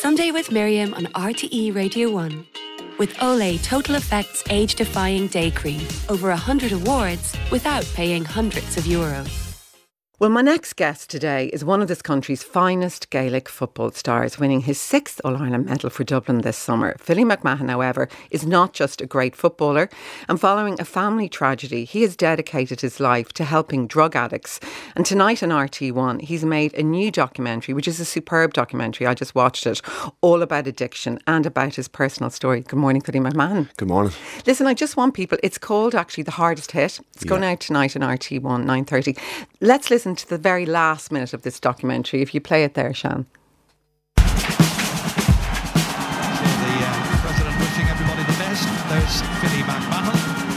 Sunday with Miriam on RTE Radio 1. With Olay Total Effects Age-Defying Day Cream. Over 100 awards without paying hundreds of euros. Well, my next guest today is one of this country's finest Gaelic football stars, winning his 6th All-Ireland medal for Dublin this summer. Philly McMahon, however, is not just a great footballer, and following a family tragedy, he has dedicated his life to helping drug addicts. And tonight on RT1, he's made a new documentary, which is a superb documentary. I just watched it, all about addiction and about his personal story. Good morning, Philly McMahon. Good morning. Listen, I just want people, it's called actually The Hardest Hit. It's going out tonight on RT1, 9:30. Let's listen to the very last minute of this documentary. If you play it there, Shan. The President wishing everybody the best. There's Philly McMahon.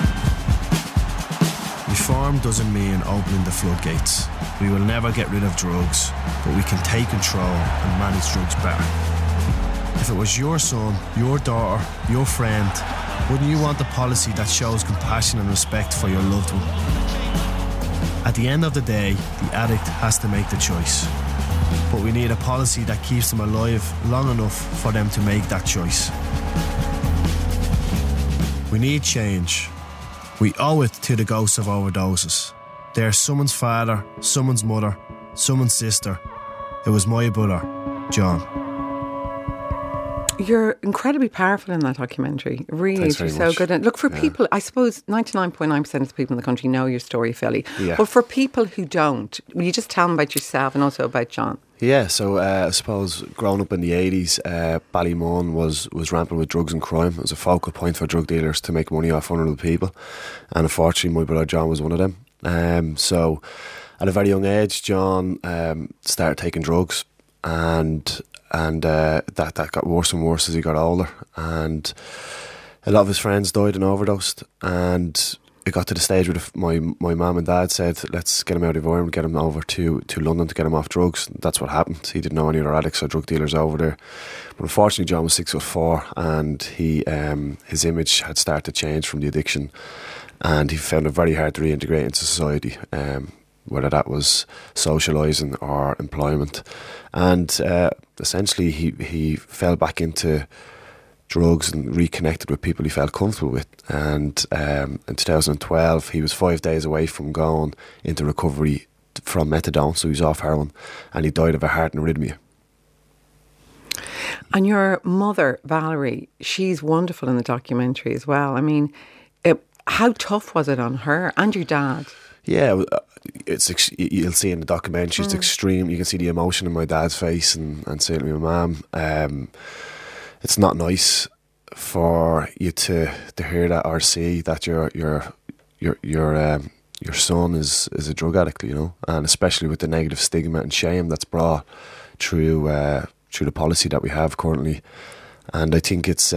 Reform doesn't mean opening the floodgates. We will never get rid of drugs, but we can take control and manage drugs better. If it was your son, your daughter, your friend, wouldn't you want a policy that shows compassion and respect for your loved one? At the end of the day, the addict has to make the choice. But we need a policy that keeps them alive long enough for them to make that choice. We need change. We owe it to the ghosts of overdoses. They're someone's father, someone's mother, someone's sister. It was my brother, John. You're incredibly powerful in that documentary. Really, Thanks you're very so much. good. And look, for people, I suppose 99.9% of the people in the country know your story, Philly. Yeah. But for people who don't, will you just tell them about yourself and also about John? Yeah, so I suppose growing up in the 80s, Ballymun was rampant with drugs and crime. It was a focal point for drug dealers to make money off vulnerable people. And unfortunately, my brother John was one of them. So at a very young age, John started taking drugs, and that got worse and worse as he got older, and a lot of his friends died and overdosed, and it got to the stage where my mum and dad said, let's get him out of Ireland, get him over to London to get him off drugs. That's what happened. He didn't know any other addicts or drug dealers over there, but unfortunately John was 6'4", and he his image had started to change from the addiction, and he found it very hard to reintegrate into society, whether that was socialising or employment. And essentially he fell back into drugs and reconnected with people he felt comfortable with. And in 2012, he was 5 days away from going into recovery from methadone, so he was off heroin, and he died of a heart arrhythmia. And your mother, Valerie, she's wonderful in the documentary as well. I mean, how tough was it on her and your dad? Yeah, you'll see in the documentary, it's extreme. You can see the emotion in my dad's face, and certainly my mum. It's not nice for you to hear that or see that your son is a drug addict, you know, and especially with the negative stigma and shame that's brought through the policy that we have currently. And I think it's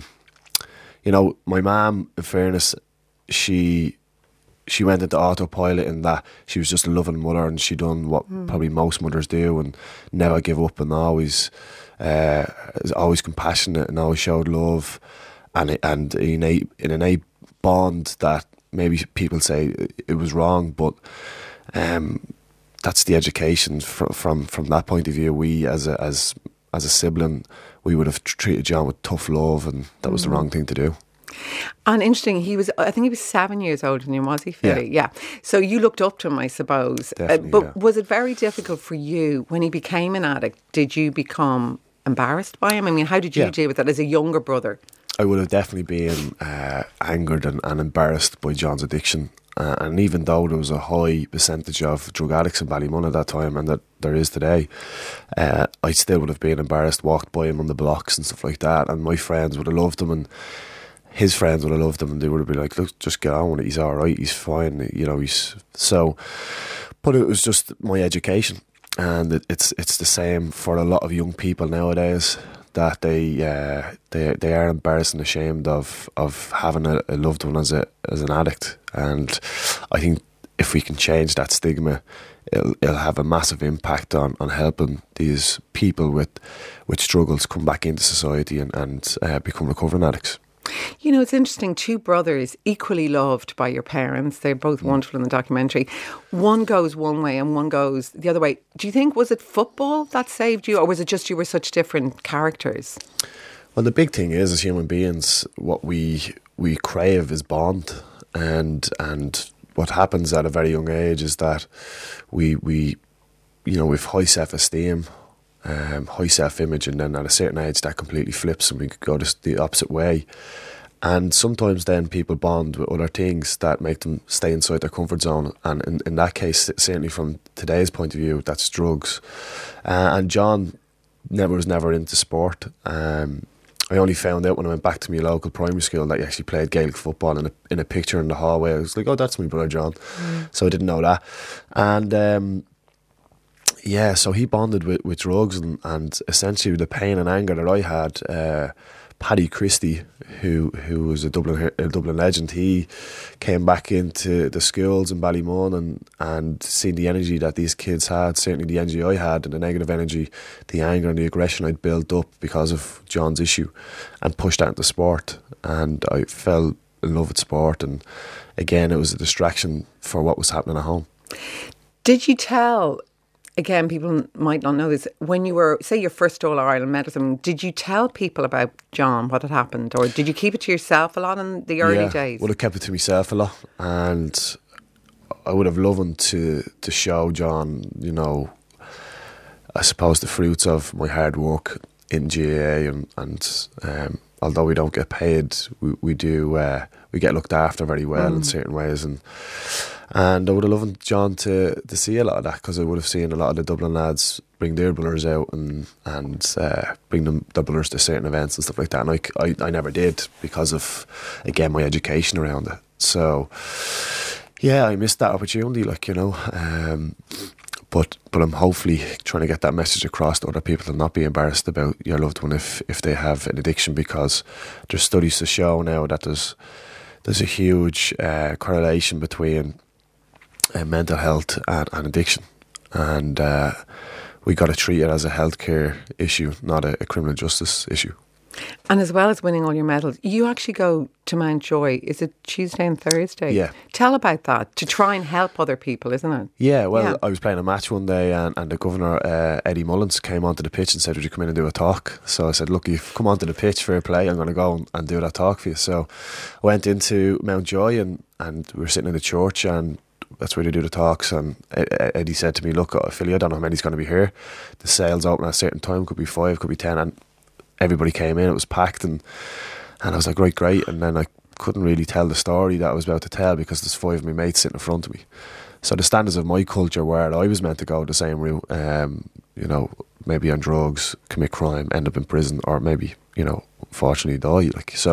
my mum, in fairness, she went into autopilot in that she was just a loving mother, and she done what probably most mothers do, and never give up, and always compassionate, and always showed love, and in an innate bond that maybe people say it was wrong, but that's the education from that point of view. We as a sibling, we would have treated John with tough love, and that was the wrong thing to do. And interesting, I think he was 7 years older than you, was he, Philly? Yeah. So you looked up to him, I suppose. But was it very difficult for you when he became an addict? Did you become embarrassed by him? I mean, how did you deal with that as a younger brother? I would have definitely been angered and embarrassed by John's addiction. And even though there was a high percentage of drug addicts in Ballymun at that time, and that there is today, I still would have been embarrassed, walked by him on the blocks and stuff like that. And my friends would have loved him, and his friends would have loved him, and they would have been like, look, just get on with it, he's alright, he's fine, you know, but it was just my education, and it's the same for a lot of young people nowadays, that they are embarrassed and ashamed of having a loved one as an addict. And I think if we can change that stigma, it'll have a massive impact on helping these people with struggles come back into society and become recovering addicts. You know, it's interesting. Two brothers equally loved by your parents. They're both wonderful in the documentary. One goes one way and one goes the other way. Do you think, was it football that saved you, or was it just you were such different characters? Well, the big thing is, as human beings, what we crave is bond, and what happens at a very young age is that we we've high self-esteem, high self-image, and then at a certain age that completely flips and we could go the opposite way. And sometimes then people bond with other things that make them stay inside their comfort zone, and in that case, certainly from today's point of view, that's drugs. And John was never into sport. I only found out when I went back to my local primary school that he actually played Gaelic football in a picture in the hallway. I was like, oh, that's my brother John. So I didn't know that. And so he bonded with drugs, and essentially the pain and anger that I had, Paddy Christie, who was a Dublin legend, he came back into the schools in Ballymun and seen the energy that these kids had, certainly the energy I had, and the negative energy, the anger and the aggression I'd built up because of John's issue, and pushed that into sport. And I fell in love with sport, and again it was a distraction for what was happening at home. Did you tell, again, people might not know this, when you were, say, your first All-Ireland medal, did you tell people about John, what had happened, or did you keep it to yourself a lot in the early days? I would have kept it to myself a lot, and I would have loved to show John, I suppose the fruits of my hard work in GAA, and although we don't get paid, we get looked after very well in certain ways, and I would have loved John to see a lot of that, because I would have seen a lot of the Dublin lads bring their brothers out and bring their brothers to certain events and stuff like that. And I never did because of, again, my education around it. So, yeah, I missed that opportunity, But I'm hopefully trying to get that message across to other people, to not be embarrassed about your loved one if they have an addiction, because there's studies to show now that there's a huge correlation between mental health and addiction, and we got to treat it as a healthcare issue, not a criminal justice issue. And as well as winning all your medals, you actually go to Mountjoy. Is it Tuesday and Thursday? Yeah. Tell about that, to try and help other people, isn't it? Yeah, well, I was playing a match one day, and the governor, Eddie Mullins, came onto the pitch and said, would you come in and do a talk? So I said, look, you've come onto the pitch, fair play, I'm going to go and do that talk for you. So I went into Mountjoy, and we were sitting in the church, and that's where they do the talks, and Eddie said to me, look, Philly, I don't know how many's going to be here. The sales open at a certain time, could be 5, could be 10, and everybody came in, it was packed, and I was like, right, great. And then I couldn't really tell the story that I was about to tell because there's 5 of my mates sitting in front of me. So the standards of my culture were I was meant to go the same route, maybe on drugs, commit crime, end up in prison, or maybe, unfortunately die.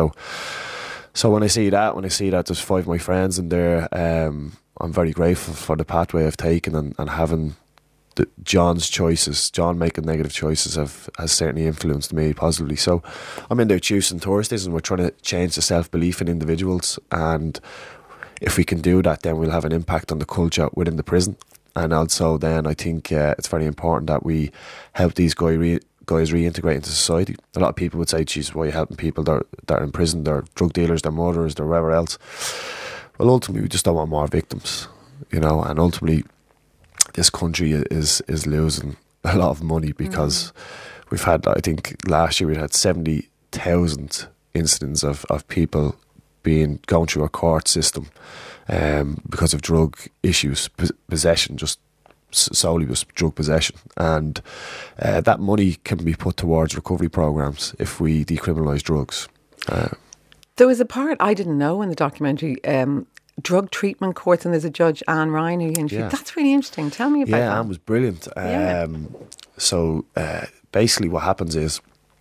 So when I see that there's 5 of my friends in there, I'm very grateful for the pathway I've taken, and having John's choices, John making negative choices has certainly influenced me positively. So I'm in there Tuesdays and Thursdays, and we're trying to change the self-belief in individuals, and if we can do that, then we'll have an impact on the culture within the prison. And also then I think it's very important that we help these guys reintegrate into society. A lot of people would say, geez, why are you helping people that are in prison? They're drug dealers, they're murderers, they're whatever else. Well, ultimately we just don't want more victims, and ultimately this country is losing a lot of money because we've had, I think last year we had 70,000 incidents of people going through a court system because of drug issues, possession, just solely was drug possession, and that money can be put towards recovery programs if we decriminalise drugs. There was a part I didn't know in the documentary, drug treatment courts, and there's a judge, Anne Ryan, who you interviewed. That's really interesting. Tell me about that. Yeah, Anne was brilliant. So basically what happens is,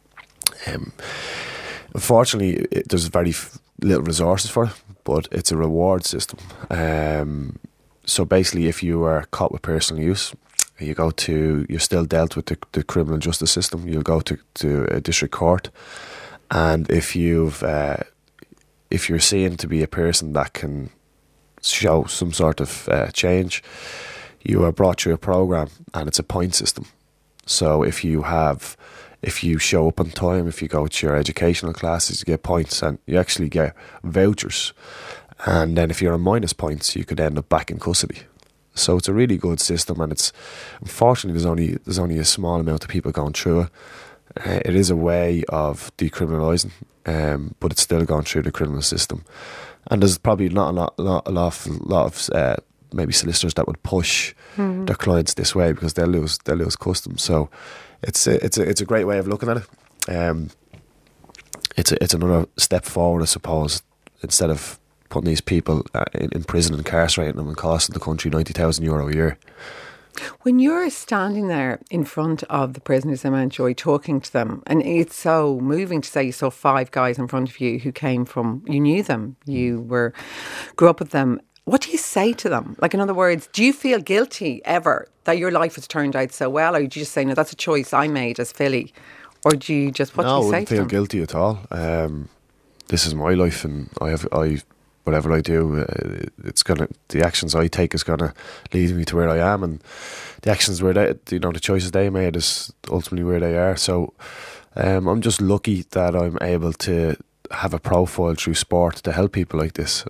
unfortunately, there's very little resources for it, but it's a reward system. So basically, if you are caught with personal use, you're still dealt with the criminal justice system. You'll go to a district court, and if you're seen to be a person that can show some sort of change, you are brought through a program, and it's a point system. So if you have if you show up on time, if you go to your educational classes, you get points, and you actually get vouchers. And then if you're on minus points, you could end up back in custody. So it's a really good system, and it's unfortunately there's only a small amount of people going through it. It is a way of decriminalising, but it's still going through the criminal system. And there's probably not a lot of maybe solicitors that would push their clients this way, because they'll lose custom. So it's a great way of looking at it. It's another step forward, I suppose. Instead of putting these people in prison, incarcerating them, and costing the country €90,000 a year. When you're standing there in front of the prisoners in Mountjoy talking to them, and it's so moving to say you saw 5 guys in front of you who came from, you knew them, grew up with them. What do you say to them? Like, in other words, do you feel guilty ever that your life has turned out so well? Or do you just say, no, that's a choice I made as Philly? Or do you just, what do you say to them? No, I wouldn't feel guilty at all. This is my life, and whatever I do, the actions I take is gonna lead me to where I am, and the actions the choices they made is ultimately where they are. So I'm just lucky that I'm able to have a profile through sport to help people like this.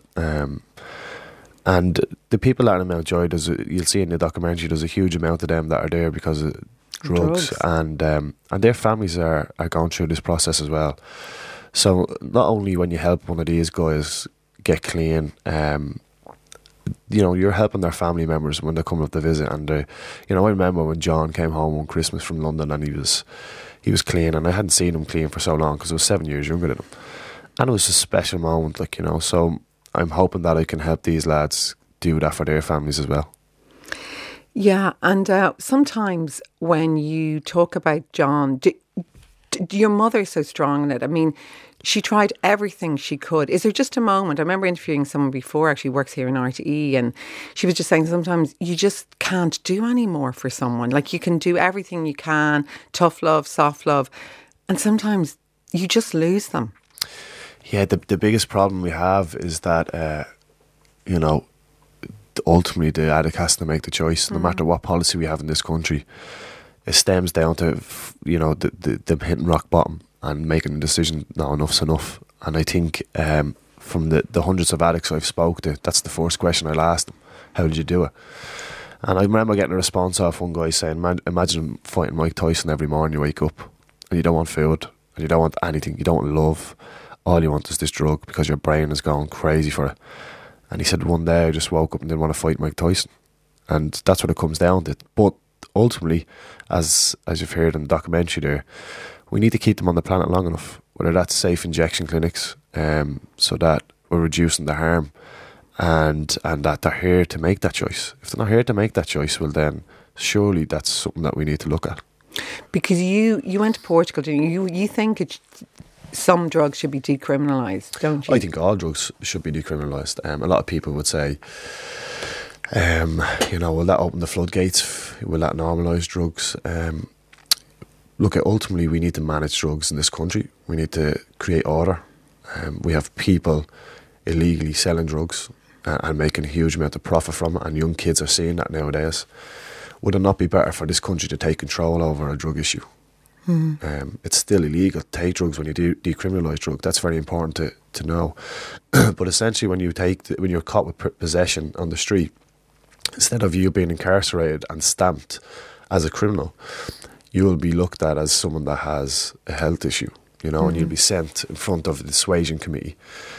And the people that are in Mountjoy, you'll see in the documentary, there's a huge amount of them that are there because of drugs. And their families are going through this process as well. So not only when you help one of these guys get clean, you're helping their family members when they come up to visit. And I remember when John came home on Christmas from London, and he was clean, and I hadn't seen him clean for so long because I was 7 years younger than him, and it was a special moment, so I'm hoping that I can help these lads do that for their families as well. Yeah, and sometimes when you talk about John, your mother's so strong in it. I mean, she tried everything she could. Is there just a moment? I remember interviewing someone before, actually works here in RTE, and she was just saying sometimes you just can't do any more for someone. Like, you can do everything you can, tough love, soft love, and sometimes you just lose them. Yeah, the biggest problem we have is that, ultimately the addict has to make the choice, no matter what policy we have in this country. It stems down to, them hitting rock bottom and making a decision, no, enough's enough. And I think from the hundreds of addicts I've spoke to, that's the first question I'll ask them: how did you do it? And I remember getting a response off one guy saying, imagine fighting Mike Tyson every morning you wake up, and you don't want food, and you don't want anything, you don't want love. All you want is this drug because your brain is going crazy for it. And he said, one day I just woke up and didn't want to fight Mike Tyson. And that's what it comes down to. But ultimately, as you've heard in the documentary there, we need to keep them on the planet long enough, whether that's safe injection clinics, so that we're reducing the harm, and that they're here to make that choice. If they're not here to make that choice, well then surely that's something that we need to look at. Because you went to Portugal, didn't you? You think some drugs should be decriminalised, don't you? I think all drugs should be decriminalised. A lot of people would say, will that open the floodgates? Will that normalise drugs? Look, ultimately we need to manage drugs in this country. We need to create order. We have people illegally selling drugs and making a huge amount of profit from it, and young kids are seeing that nowadays. Would it not be better for this country to take control over a drug issue? It's still illegal to take drugs when you decriminalise drugs. That's very important to know. But essentially, when you're caught with possession on the street, instead of you being incarcerated and stamped as a criminal, you will be looked at as someone that has a health issue, and you'll be sent in front of the dissuasion committee.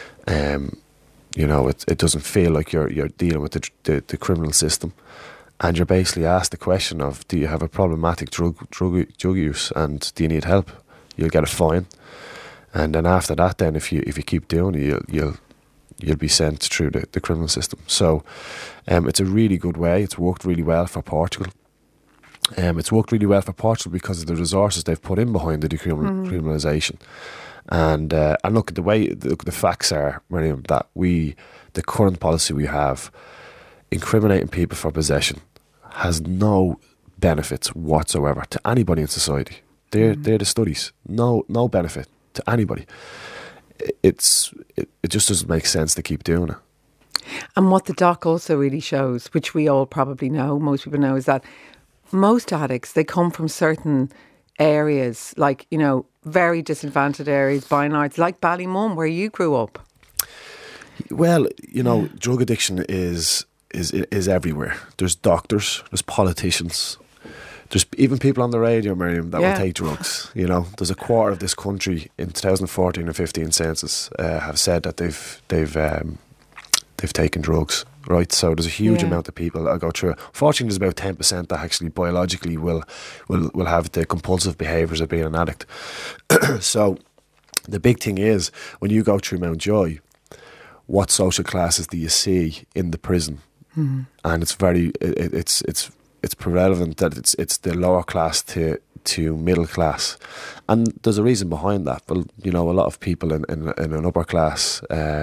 It doesn't feel like you're dealing with the criminal system. And you're basically asked the question of, do you have a problematic drug use, and do you need help? You'll get a fine, and then after that, then if you keep doing it, you'll be sent through the criminal system. So, it's a really good way. It's worked really well for Portugal. It's worked really well for Portugal because of the resources they've put in behind the decriminalisation. And look, the facts are, Miriam, that the current policy we have, incriminating people for possession, has no benefits whatsoever to anybody in society. They're the studies. No benefit to anybody. It just doesn't make sense to keep doing it. And what the doc also really shows, which we all probably know, most people know, is that most addicts, they come from certain areas, like, you know, very disadvantaged areas, Bynards, like Ballymun, where you grew up? Well, you know, drug addiction is everywhere. There's doctors, there's politicians, there's even people on the radio, Miriam, that will take drugs. You know, there's a quarter of this country in 2014 and 15 census have said that they've taken drugs. Right, so there's a huge amount of people that go through it. Fortunately, there's about 10% that actually biologically will have the compulsive behaviours of being an addict. So the big thing is, when you go through Mountjoy, what social classes do you see in the prison? And it's very it's prevalent that it's the lower class to middle class, and there's a reason behind that. Well, you know, a lot of people in an upper class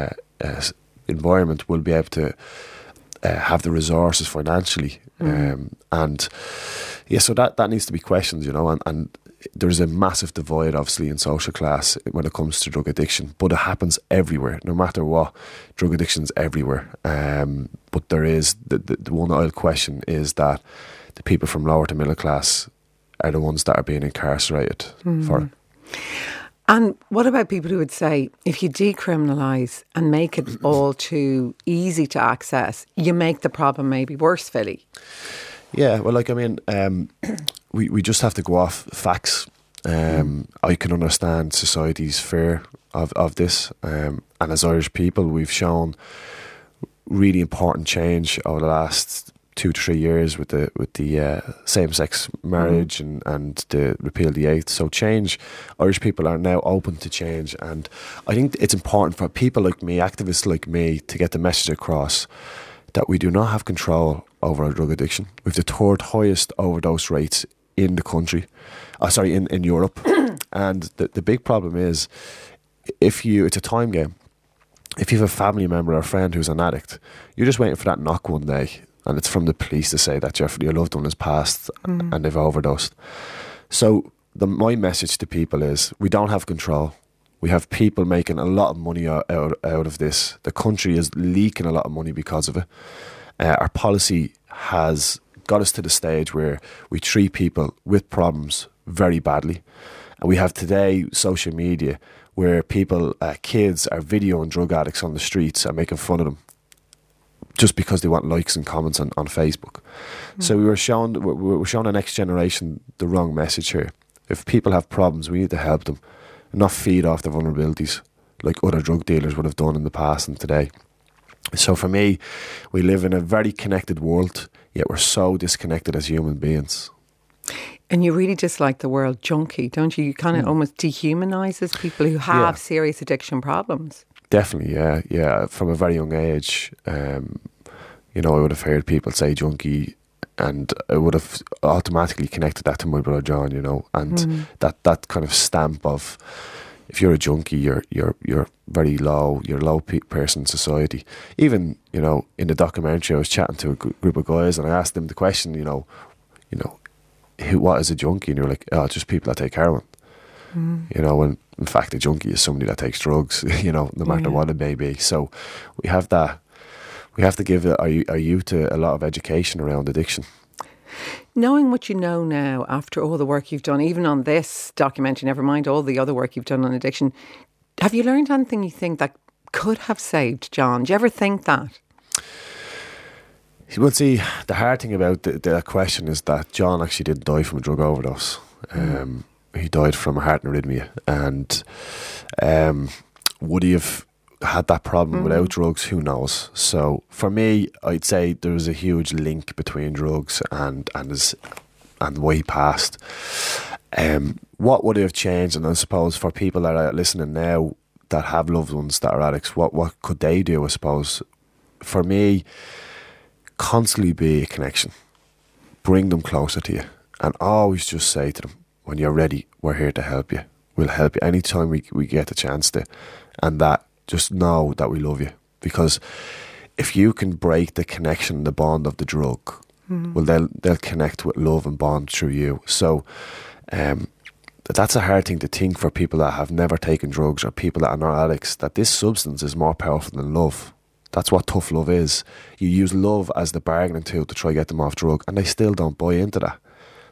environment will be able to have the resources financially, and so that needs to be questioned, you know, and there's a massive divide obviously in social class when it comes to drug addiction, but it happens everywhere, no matter what. Drug addiction's everywhere, but there is the one oil question is that the people from lower to middle class are the ones that are being incarcerated for it. And what about people who would say, if you decriminalise and make it all too easy to access, you make the problem maybe worse, Philly? Yeah, well, like, I mean, we just have to go off facts. I can understand society's fear of this. And as Irish people, we've shown really important change over the last 2 to 3 years with the same-sex marriage and the repeal of the Eighth. So change, Irish people are now open to change, and I think it's important for people like me, activists like me, to get the message across that we do not have control over our drug addiction. We have the third highest overdose rates in the country, in Europe. And the big problem is, it's a time game. If you have a family member or a friend who's an addict, you're just waiting for that knock one day, and it's from the police to say that your loved one has passed and they've overdosed. So my message to people is, we don't have control. We have people making a lot of money out of this. The country is leaking a lot of money because of it. Our policy has got us to the stage where we treat people with problems very badly. And we have today social media where people, kids are videoing drug addicts on the streets and making fun of them just because they want likes and comments on Facebook. So we're showing the next generation the wrong message here. If people have problems, we need to help them, not feed off their vulnerabilities like other drug dealers would have done in the past and today. So for me, we live in a very connected world, yet we're so disconnected as human beings. And you really dislike the word junkie, don't you? You kind of almost dehumanises people who have serious addiction problems. Definitely, yeah. From a very young age, you know, I would have heard people say junkie, and I would have automatically connected that to my brother John, you know, and that kind of stamp of, if you're a junkie, you're very low, you're a low person in society. Even, you know, in the documentary, I was chatting to a group of guys, and I asked them the question, you know, what is a junkie? And they were like, oh, just people that take heroin. You know, when in fact a junkie is somebody that takes drugs, you know, no matter what it may be. So we have that. We have to give our youth a lot of education around addiction. Knowing what you know now, after all the work you've done, even on this documentary, never mind all the other work you've done on addiction, have you learned anything you think that could have saved John? Do you ever think that? Well, see, the hard thing about the question is that John actually didn't die from a drug overdose. He died from a heart arrhythmia. And would he have had that problem without drugs? Who knows? So for me, I'd say there was a huge link between drugs and why he passed. What would have changed? And I suppose for people that are listening now that have loved ones that are addicts, what could they do? I suppose for me, constantly be a connection, bring them closer to you, and always just say to them, when you're ready, we're here to help you. We'll help you anytime we get the chance to, and that just know that we love you. Because if you can break the connection, the bond of the drug, well, they'll connect with love and bond through you. So that's a hard thing to think for people that have never taken drugs or people that are not addicts, that this substance is more powerful than love. That's what tough love is. You use love as the bargaining tool to try to get them off drug, and they still don't buy into that.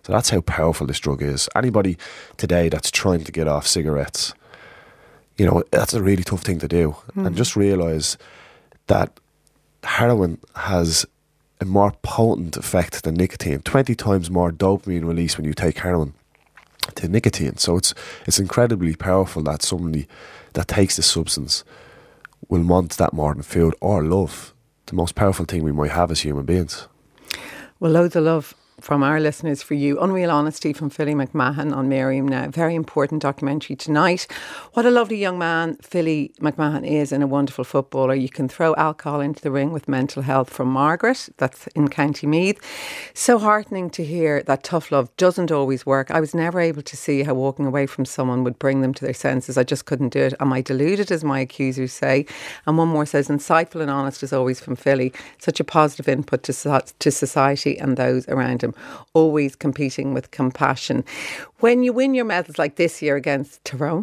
So that's how powerful this drug is. Anybody today that's trying to get off cigarettes, you know, that's a really tough thing to do. And just realise that heroin has a more potent effect than nicotine. 20 times more dopamine release when you take heroin to nicotine. So it's incredibly powerful that somebody that takes this substance will want that more than food or love. The most powerful thing we might have as human beings. Well, loads of love from our listeners for you. Unreal Honesty from Philly McMahon on Miriam Now. Very important documentary tonight. What a lovely young man Philly McMahon is, and a wonderful footballer. You can throw alcohol into the ring with mental health from Margaret. That's in County Meath. So heartening to hear that tough love doesn't always work. I was never able to see how walking away from someone would bring them to their senses. I just couldn't do it. Am I deluded, as my accusers say? And one more says, insightful and honest as always from Philly. Such a positive input to society and those around him. Always competing with compassion. When you win your medals like this year against Tyrone,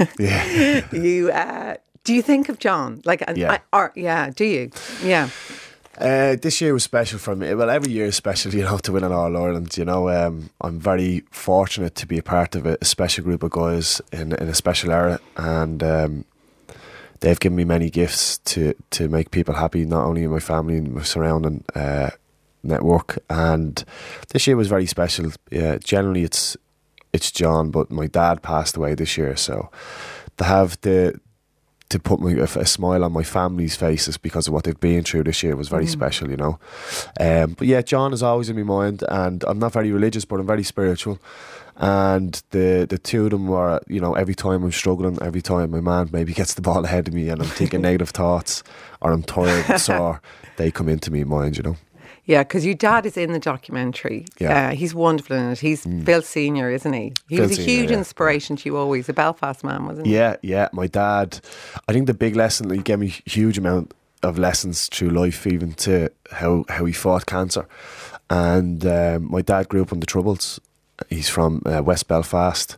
you do you think of John? Like, do you? Yeah. This year was special for me. Well, every year is special, you know, to win an All-Ireland. You know, I'm very fortunate to be a part of a special group of guys in a special era, and they've given me many gifts to make people happy, not only in my family and my surrounding network. And this year was very special. Generally it's John, but my dad passed away this year, so to have to put a smile on my family's faces because of what they've been through this year was very special, you know. But yeah, John is always in my mind, and I'm not very religious, but I'm very spiritual. And the two of them were, you know, every time I'm struggling, every time my man maybe gets the ball ahead of me and I'm thinking negative thoughts, or I'm tired and sore, they come into my mind, you know. Yeah, because your dad is in the documentary. Yeah. He's wonderful in it. He's Phil Senior, isn't he? He was a huge inspiration to you always, a Belfast man, wasn't he? Yeah. My dad, I think the big lesson, he gave me a huge amount of lessons through life, even to how he fought cancer. And my dad grew up in the Troubles. He's from West Belfast.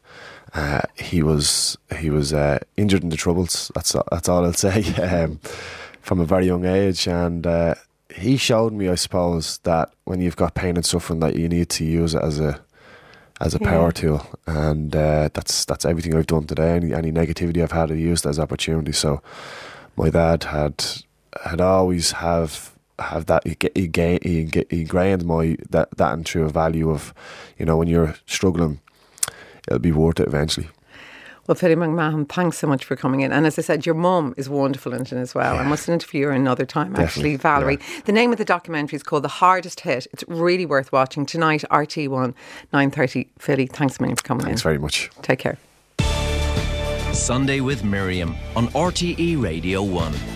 He was injured in the Troubles. That's all I'll say. From a very young age, and he showed me, I suppose, that when you've got pain and suffering, that you need to use it as a power tool, and that's everything I've done today. Any negativity I've had, I used as opportunity. So my dad had always have that he ingrained that into a value of, you know, when you're struggling, it'll be worth it eventually. Well, Philly McMahon, thanks so much for coming in. And as I said, your mum is wonderful in it as well. Yeah. I must interview her another time, actually, Valerie. Yeah. The name of the documentary is called The Hardest Hit. It's really worth watching. Tonight, RT1, 9:30. Philly, thanks a million for coming in. Thanks very much. Take care. Sunday with Miriam on RTE Radio 1.